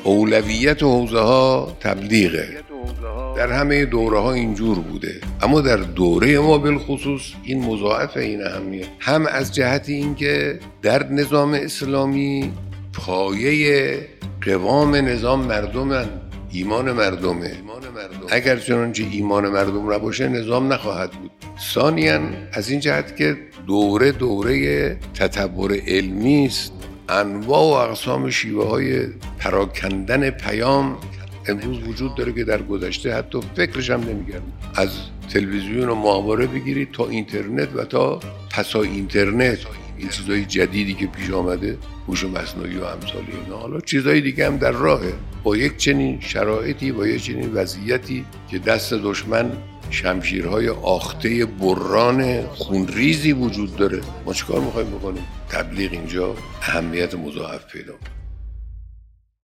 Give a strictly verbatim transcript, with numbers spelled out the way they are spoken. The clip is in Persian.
اولویت حوزه ها تبلیغه. در همه دوره ها اینجور بوده، اما در دوره ما بالخصوص این مضاعف این اهمیت، هم از جهت اینکه در نظام اسلامی پایه قوام نظام مردمن، ایمان مردمه. اگر چنانچه ایمان مردم نباشه نظام نخواهد بود. ثانیاً از این جهت که دوره دوره تطور علمی است، انواع و اقسام شیوه های پراکندن پیام امروز وجود داره که در گذشته حتی فکرش هم نمی‌کردم. از تلویزیون و ماهواره بگیرید تا اینترنت و تا پسا اینترنت، این چیزای جدیدی که پیش آمده، هوش مصنوعی و امثال اینا. حالا چیزای دیگه هم در راهه. با یک چنین شرایطی، با یک چنین وضعیتی که دست دشمن شمشیرهای آخته بران خونریزی وجود داره، ما چیکار می‌خوایم بکنیم؟ تبلیغ اینجا اهمیت مضاعف پیدا کنه.